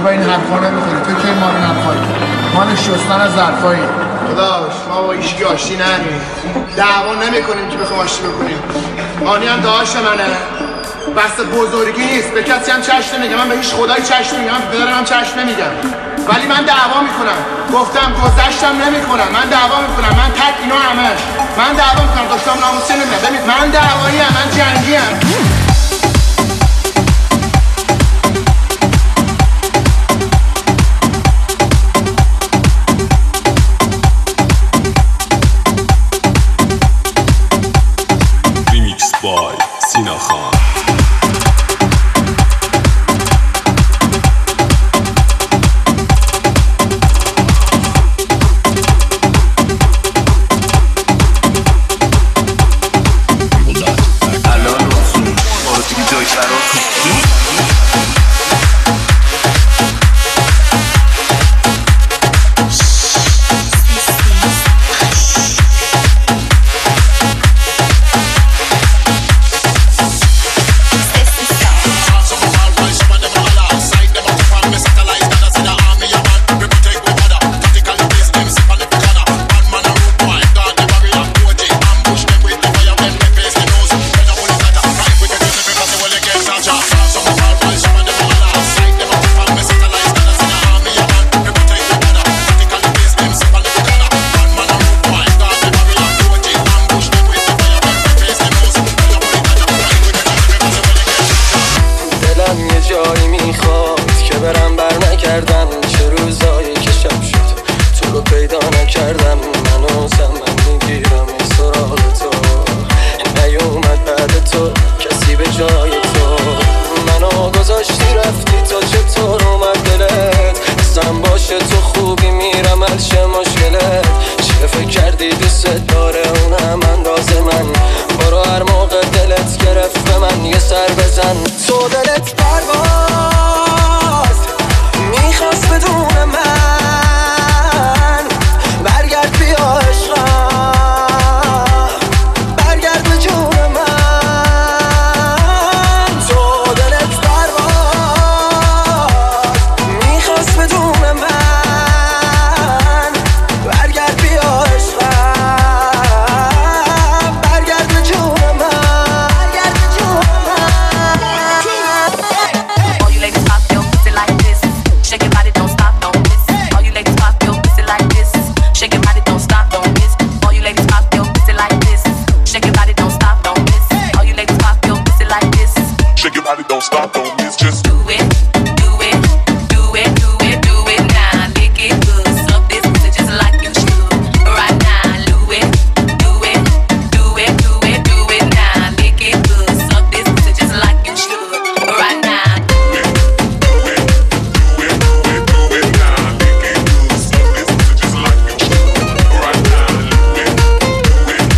با این حرفا نمیخوری. تو که ما رو نخوایی، مال شستن از ظرفایی. داداش ما با هیچکی آشتی نداریم، دعوا نمیکنیم که بخوام آشتی بکنیم. آنی هم داداش منه، بس بزرگی نیست به کسی هم چشم نمیگم. من به هیچ خدایی چشم نمیگم، من پدرم هم چشم نمیگم، ولی من دعوا میکنم. گفتم گذشتم نمیکنم، من دعوا میکنم. من تک اینا همش من دعوا میکنم. داشتم ناموسی نمیگم. ببین من دعوایی ام، من جنگی ام. بای سینا خان.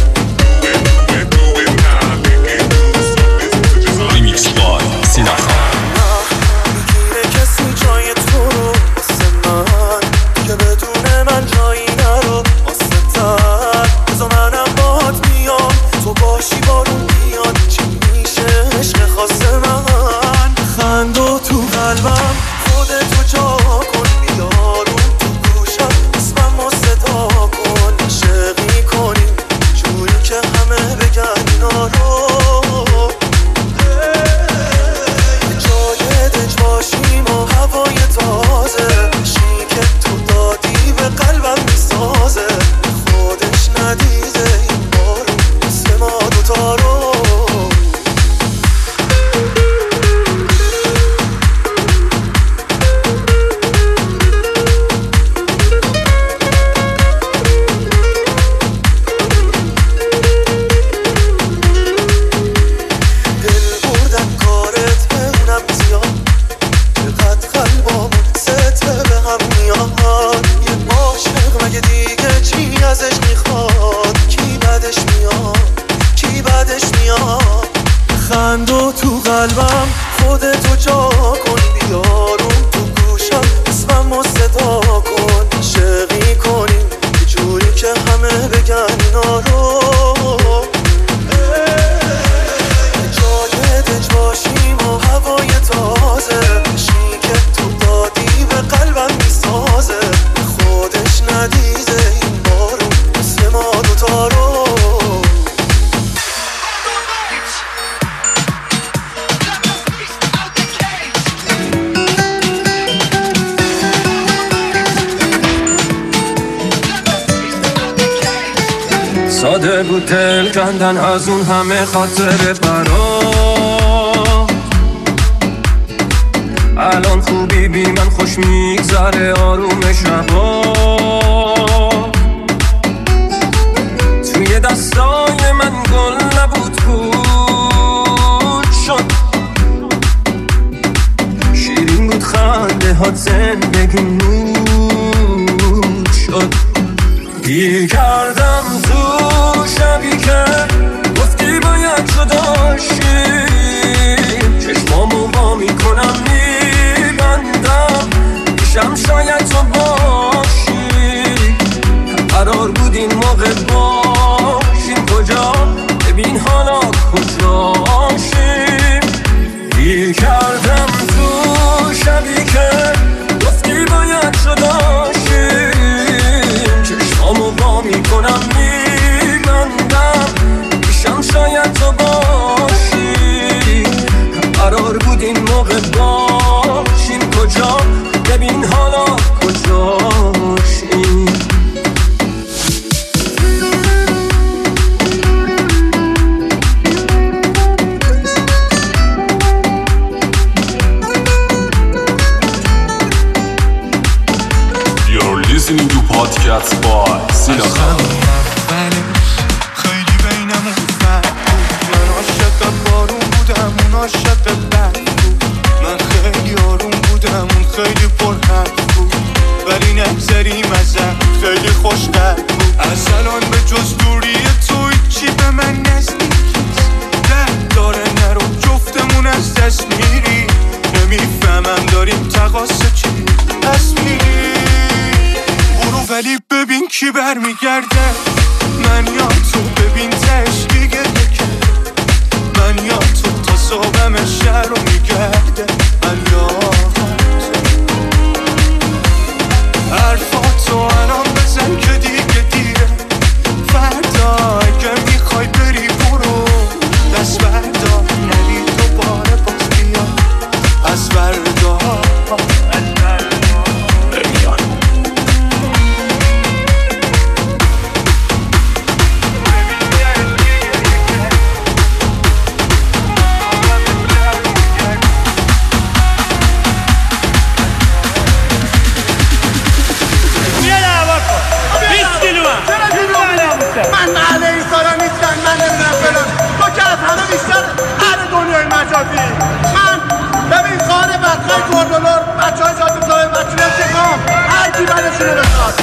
Sina Khan. ساده بود دل کندن از اون همه خاطر برا. الان خوبی بی من خوش میگذره آروم شبا. توی دستای من گل نبود پود شد. شیرین بود خنده ها زندگی نود شد. گیر کردم تو شبی که گفتی باید جدا شیم. چشمامو وا میکنم میبندم پیشم شاید تو باشی. قرار بود این موقع باشیم کجا ببین حالا کجاشیم. گیر کردم تو شبی که گفتی باید جدا شیم. چشمامو وا میکنم میبندم پیشم شاید تو باشی. قرار بود این موقع باشیم کجا ببین حالا کجاشیم. You're listening to podcast by Sinakha. خیلی بینمون فرق بود. من عاشق بارون بودم اون عاشق برف بود. من خیلی آروم بودم اون خیلی پرحرف بود. ولی نگذریم ازم خیلی خوشقلب بود. از الان به جز دوری تو هیچی به من نزدیک نیست. درد داره نرو جفتمون از دست میری. نمیفهمم داریم تقاصه چی پس میری. برو ولی ببین کی برمیگرده. من یا تو ببین تش دیگه نکرده. من یا تو تا صبحم شهر رو میگرده. من یا حرفاتو الان بزن که دیگه دیره. فردا اگه میخوای بری برو دست بردار نری دوباره باز بیا. از فردا من محله این سارا نیستم. من نمیدونم فلان تو که از همه بیشتر اهل دنیای مجازی. من ببین خانه بطخای گردولور بچه های جاده صاحب بچه نفسکام هر کی بدشونه بخواد.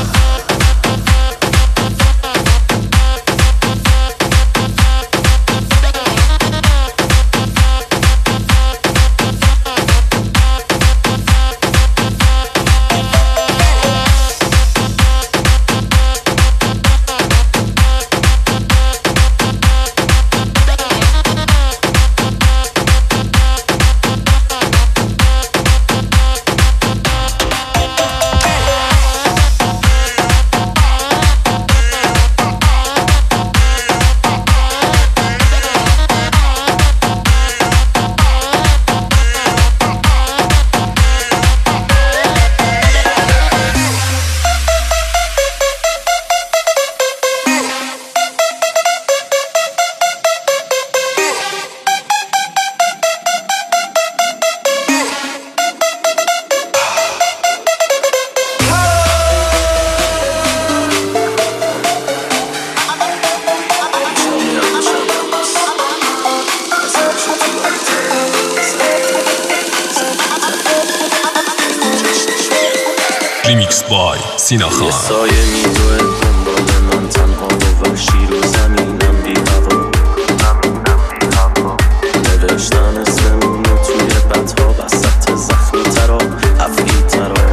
Remix by Sinakha. یه سایه میدوه دنبال من تنها و وحشی رو زمینم بی هوا. نوشتم اسممونو توی بطها وسط زخمی ترا افعی ترا.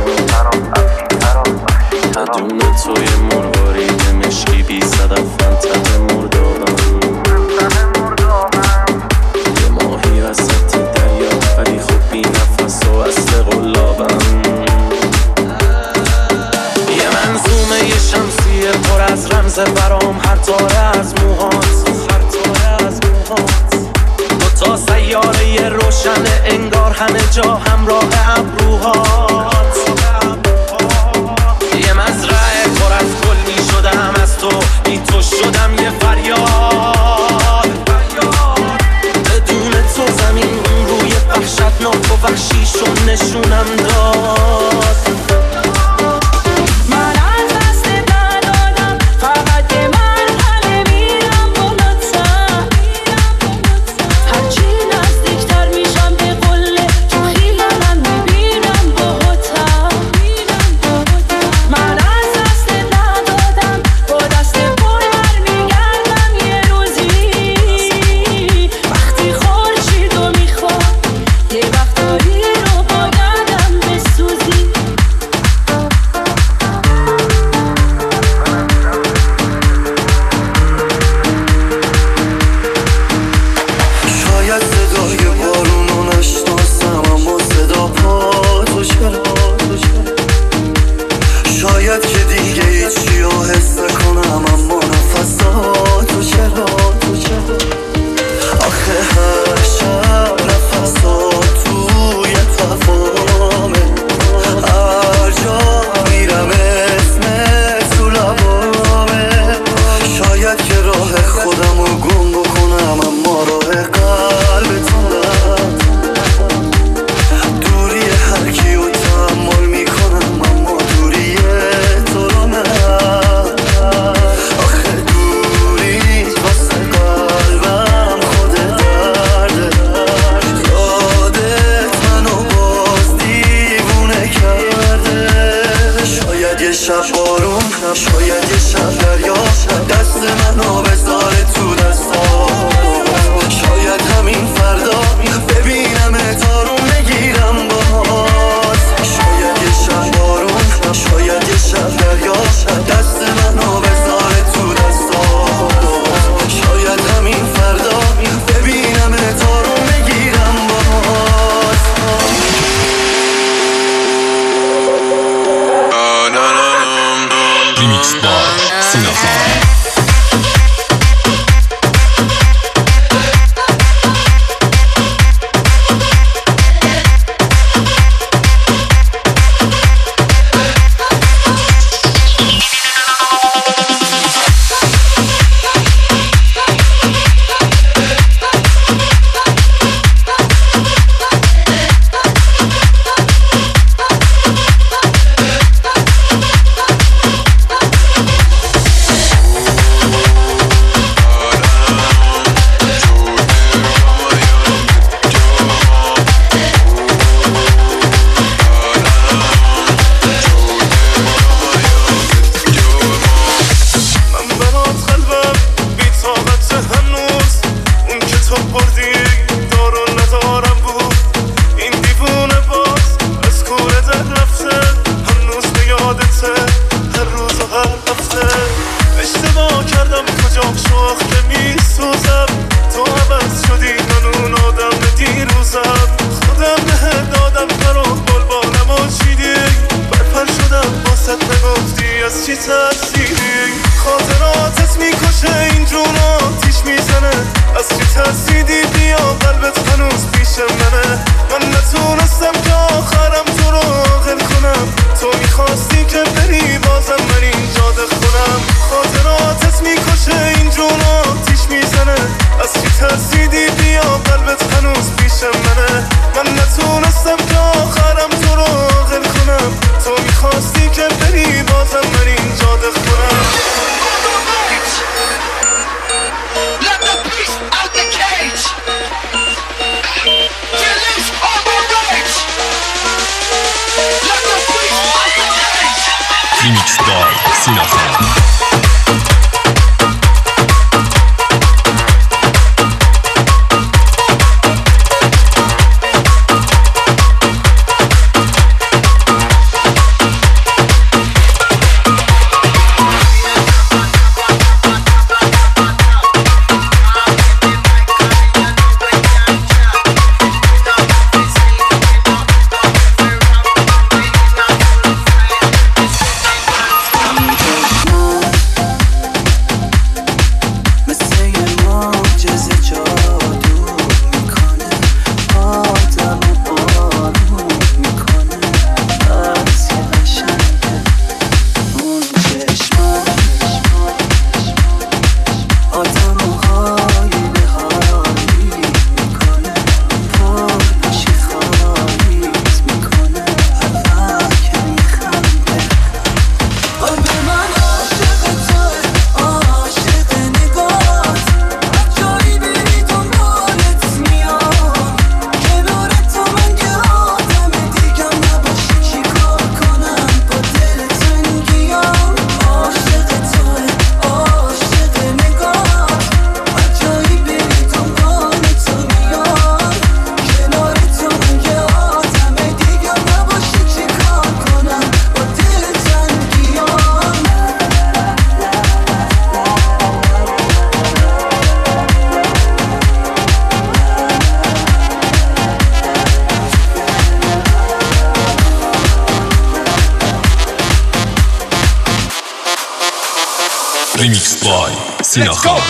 بدون توی مروارید مشکی بی صدف منطق مردابم. یه ماهی وسط دریا ولی خب بی نفس و اصل قلابم. شمسیه پر از رمز برام هر تاره از موهات. دو تا سیاره روشن انگار همه جا همراه ابروهات. یه مزرعه پر از گل می شدم از تو بی تو شدم دست منو بذاره تو دستا. شاید همین فردا ببینم تارون بگیرم باز. شاید یه شب بارون، شاید یه شب دریا دست منو بذاره تو دستا. شاید همین فردا ببینم تارون بگیرم باز. ریمیکس بای سینا خان. ریمیکس بای سینا خان. ریمیکس بای سینا خان.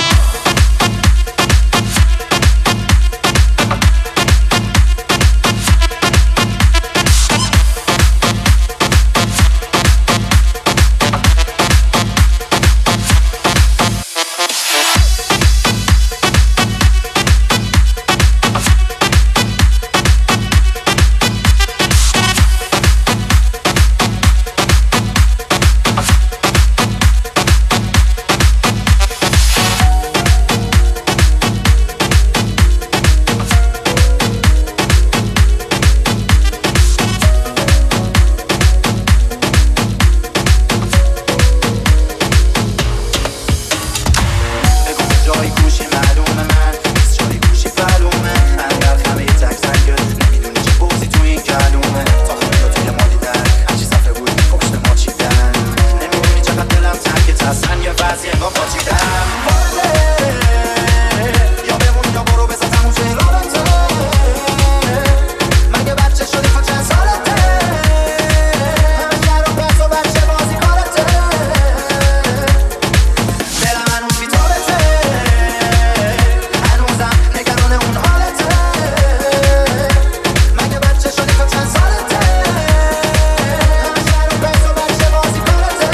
با پاچیدم یا بمون یا برو بزن تموم شه رابطه مگه بچه شدی خود چند سالته همه جر و پس و بچه بازی کارته دلم هنوز بی طالته هنوزم نگران اون حالته مگه بچه شدی خود چند سالته همه جر و پس و بچه بازی کارته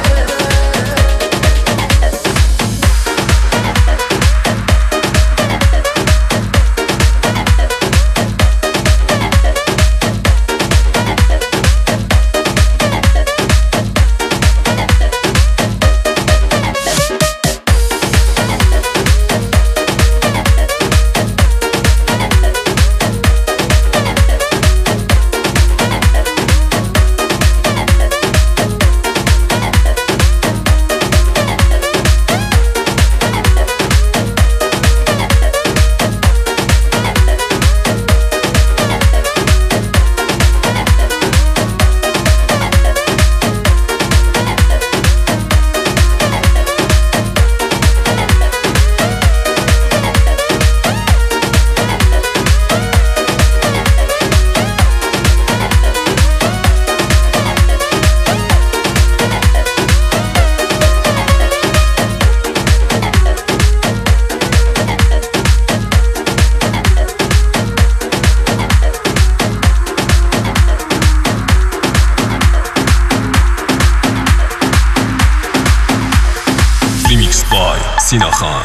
سینا خان.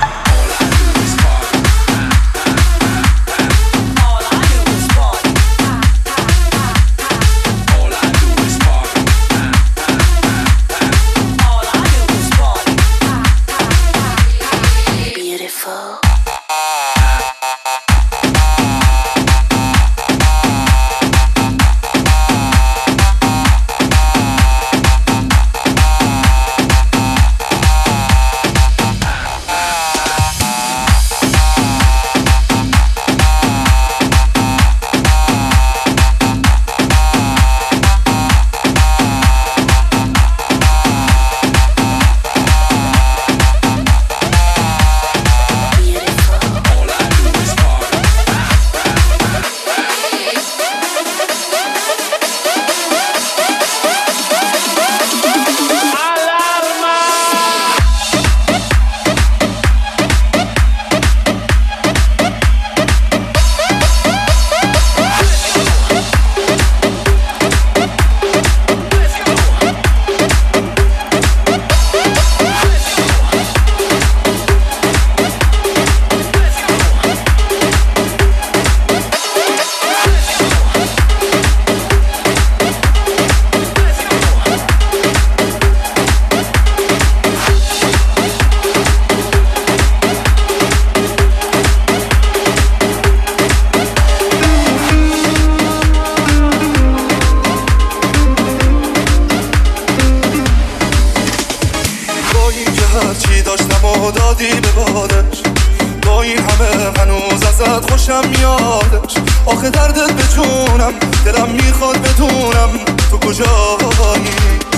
دادی به بادش با این همه هنوز ازت خوشم میادش آخه دردت به جونم دلم میخواد بدونم تو کجایی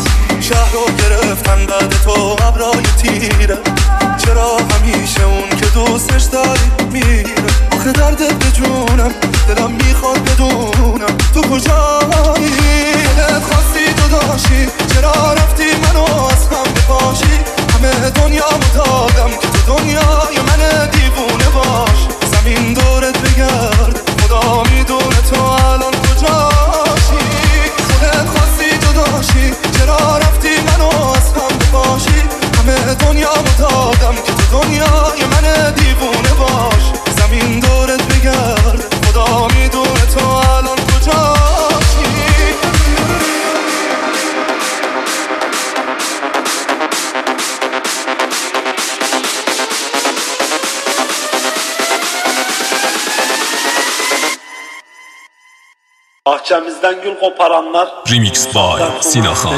شهر رو گرفتن بعد تو ابرای تیره چرا همیشه اون که دوستش داری میره آخه دردت به جونم دلم میخواد بدونم تو کجایی دلت خواستی جداشی چرا رفتی منو از هم بپاشی همه دنیا دادم که تو دنیای من دیوونه باش زمین دورت بگرد خدا میدونه تو الان کجاشی خودت خواستی جداشی چرا رفتی منو از هم بپاشی همه دنیا دادم که تو دنیای من دیوونه باش زمین دورت بگرد خدا میدونه تو الان کجاشی Bahçemizden gül koparanlar Remix by Sina Khan.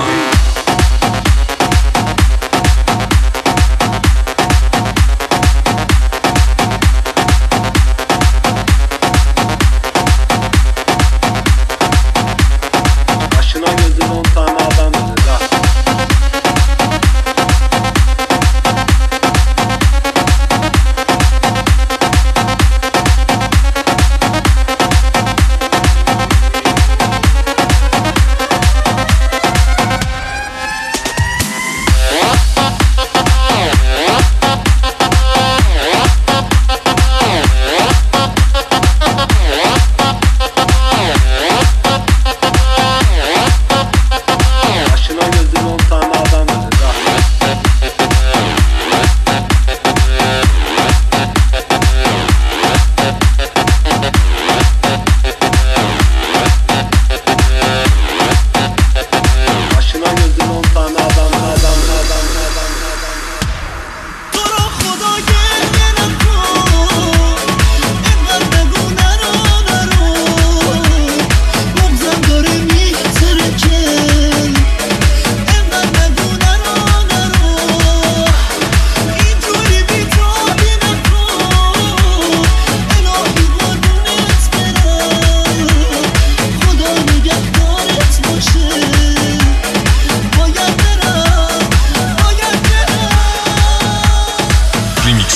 Başına gözüne 10 tane adam verir ha.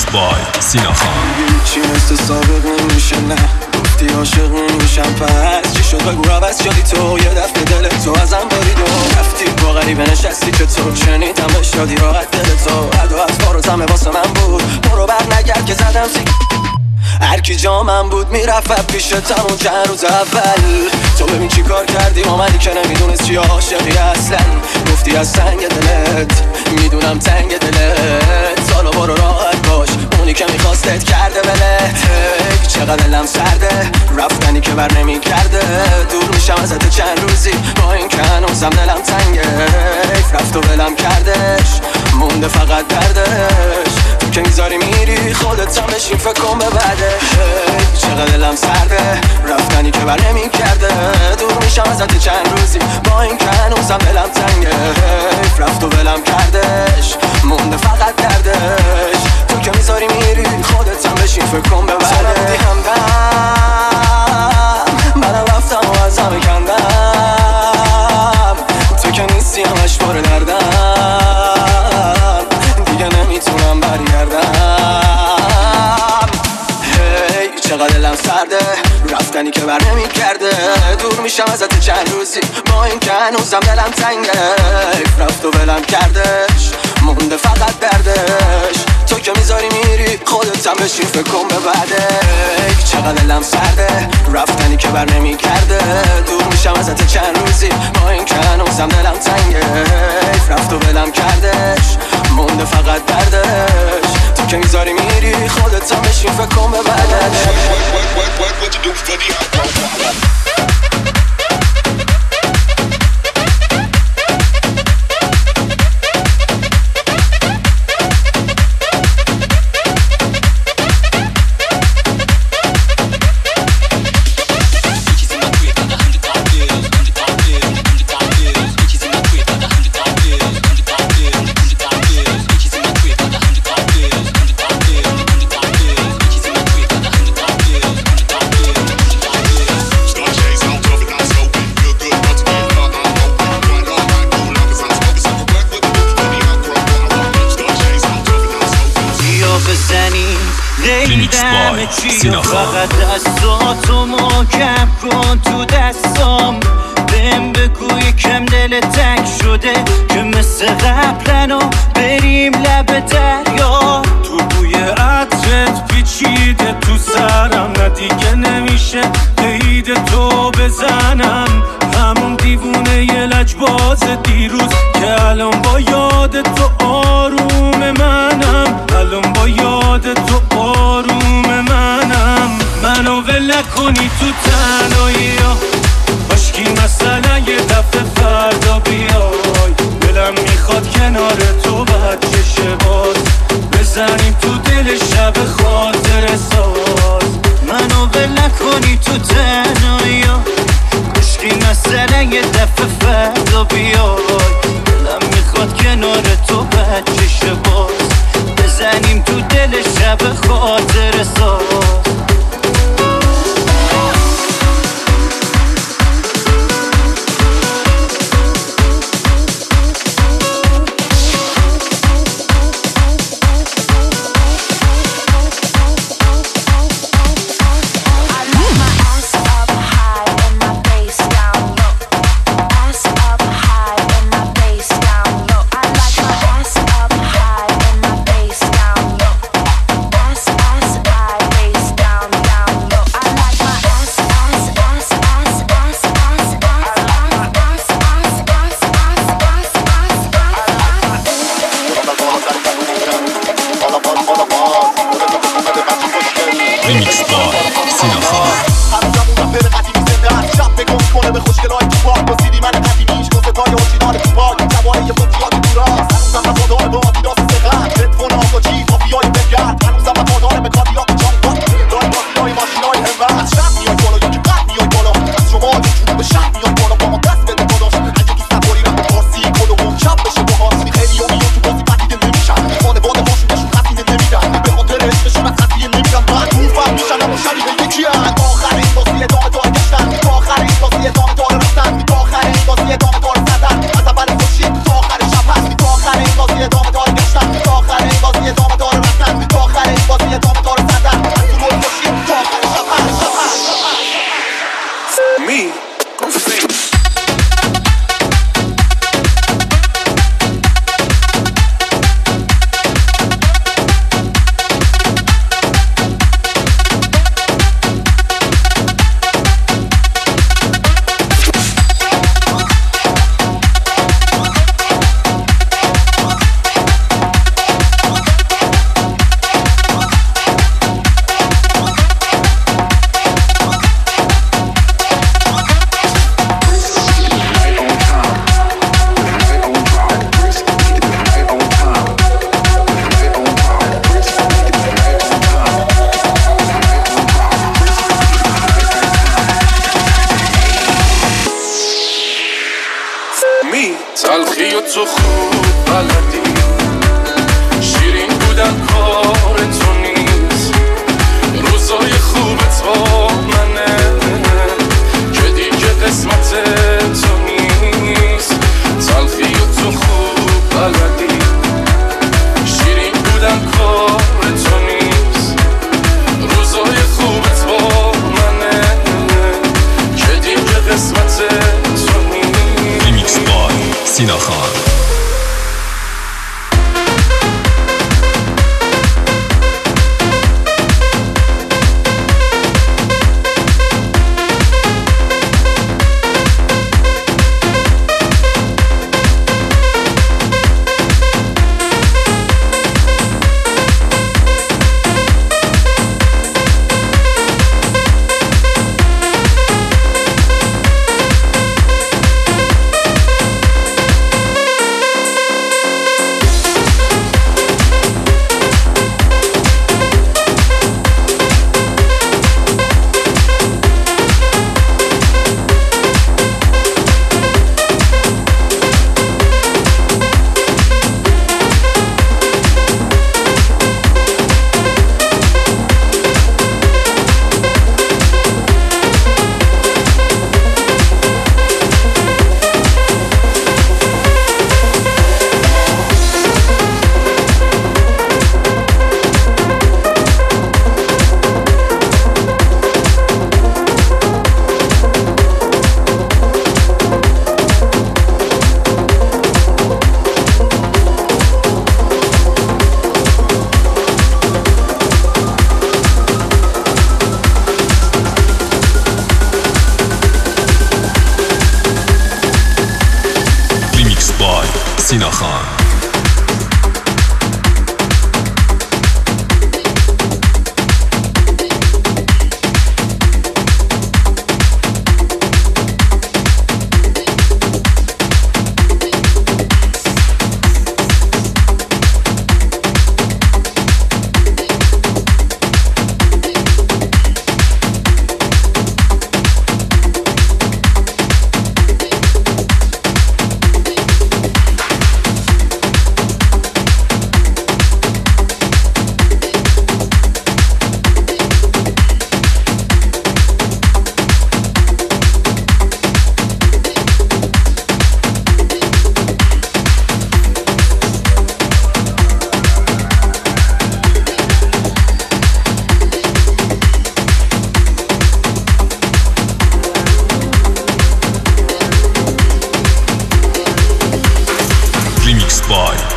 بای سیناخان. چی مثل سابق نمیشه نه گفتی عاشق نمیشم پس چی شد بگو عوض شدی تو یه دفعه دل تو ازم برید و رفتی با غریبه نشستی که تو شنیدم شادی راحت دل تو عدو از کار و تمه واسه من بود برو بر نگرد که زدم هرکی جامم بود میرفت پیشتم اون چند روز اول تو ببین چی کار کردی آمدی که نمیدونست چی عاشقی اصلا گفتی از سنگ دلت میدونم تنگ دلت سالا برو راحت باش اونی که میخواستت کرده بلت چقدر دلم سرده رفتنی که بر نمی کرده دور میشم ازت چند روزی با این که هنوزم دلم تنگه رفت و ولم کردش مونده فقط دردش تو که میذاری میری خودت هم بشین فکر کن به بعدش چقدر دلم سرده رفتنی که بر نمی کرده دور میشم ازت چند روزی با این که هنوزم دلم تنگه رفت و ولم کردش مونده فقط دردش تو که میذاری میری خودت هم بشین فکر کن به بعدش سلام همدم منم رفتم و ازم کندم تو که نیستی همش پر دردم دیگه نمیتونم برگردم چقدر دلم سرده رفتنی که بر نمی کرده دور میشم ازت چند روزی با این که هنوزم دلم تنگه رفت و ولم کردش مونده فقط دردش تو که میذاری میری خودت هم بشین فکر کن به بعدش چقدر دلم سرده رفتنی که بر نمی کرده دور میشم ازت چند روزی با این که هنوزم دلم تنگه رفت و ولم کردش مونده فقط دردش تو که میذاری میری خودت هم بشین فکر کن به بعدش فقط دستاتو محکم کن تو دستام بهم بگو یکم دل تنگ شده که مثل قبلنو بریم لب دریا تو بوی عطرت پیچیده تو سرم نه دیگه نمیشه قید تو بزنم همون دیوونه یه لجباز دیروز که الان با یاد تو آروم منم الان با یاد تو آروم منم منو ول نکنی تو تنهایی ها باشکی مثلا یه دفعه فردا بیای دلم میخواد کنار تو بچه شباز بزنیم تو دل شب خاطر ساز منو ول نکنی تو تنهایی ها باشکی مثلا یه دفعه فردا بیای دلم میخواد کنار تو بچه شباز بزنیم تو دل شب خاطر ساز ریمیکس بای سیناخان. همونم بره قدیمی زنده هر شب بگم کنه به خوشگلای تو پاک با سیدی من قدیمیش کنستای اورجینال تو پاک جواره فوتیات تو راست هنوزم وفادار با آدیداس سقر هدفون آقاجی کافیای بگرد هنوزم وفادار به کادیلاک جانی پاک داری بازیای ماشینای همه از شب میای بالا یا که قد میای بالا از شما جون به شب میای بالا با ما دست بده داداش اگه دوست نداری رفت فارسی کلوم شب بشه باهاش خیلی میون تو بازی پدیده نمیشن خانواده هاشون خطینه نمیدن به خاطر عشقشون از خطیه نمیدن من میشن اما شبیه یکی هن آخرین بازی ادامه تا اگشتن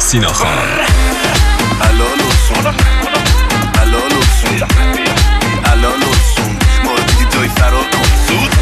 سیناخان. الالوسون ما رو دیدی جای فرار کن زود.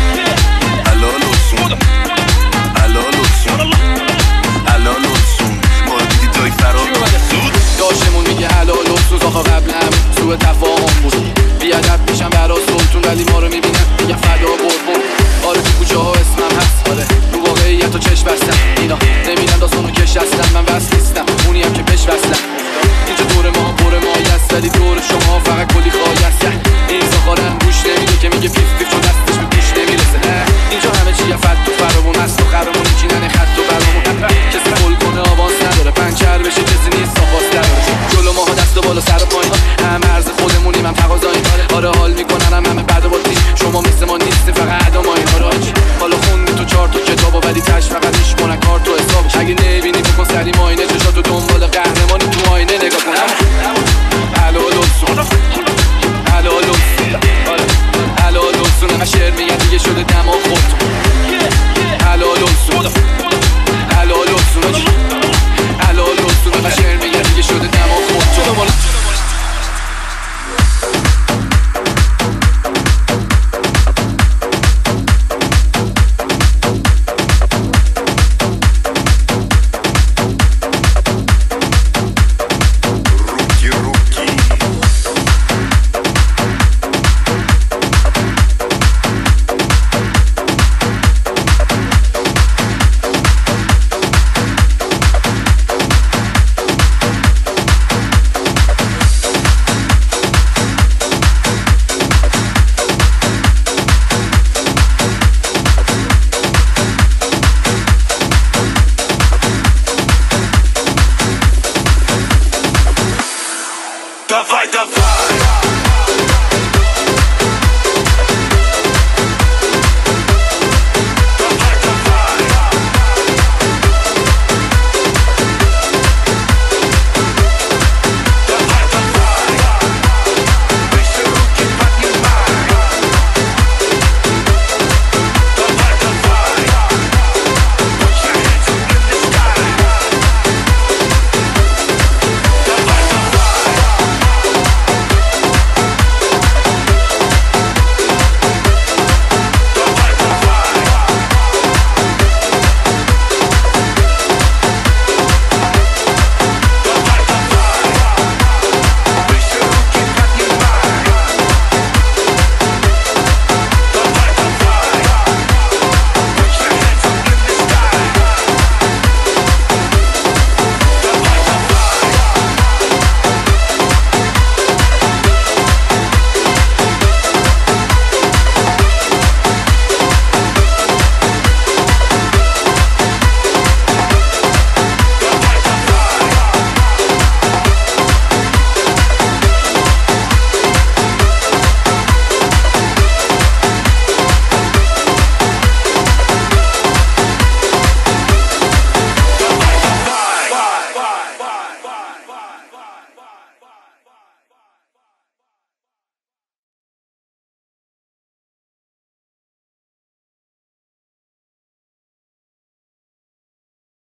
الالوسون ما رو دیدی جای فرار کن زود. داشتمون میگه الالوسون آخا قبل هم سوء تفاهم بود. بیادب میشم برا سلطون ولی ما رو میبینم میگم فدا قربون. آره تو کوچه ها اسمم هست، آره رو واقعیت و چشم بستم. اینا نمیدن داستانو کش هستن، من وصل نیستم اونی هم که بهش وصلم. اینجا دور ما پر مایست ولی دور شما فقط کلی خواهست. این زخارم گوش نمیده که میگه پیف پیف چون دستش به گوش نمیرسه. اینجا همه چیه فت و فرامون هست و خرمون چینن خط و برامون. کسی گل کنه آواز نداره، پنچر بشه کسی نیست آواز نداره. جلو ماها دست و بالا سر و پایین، همه عرض خودمونیم هم تقاضاییم. آره حال میکنن همه بعد و باتیش، شما مثل ما نیستی فقط ادا ما این حاجی. حالا خوندی تو 4 تا کتابو ولی تش فقط میشمونن کار تو حساب. اگه نبینی بکن سری ماینه چشاتو دنبال قهرمانی تو آینه نگاه کنم. الالوسون همه شعر میگن دیگه شده دماغ خود. الالوسون همه شعر میگن دیگه شده دماغ خود. Давай, давай.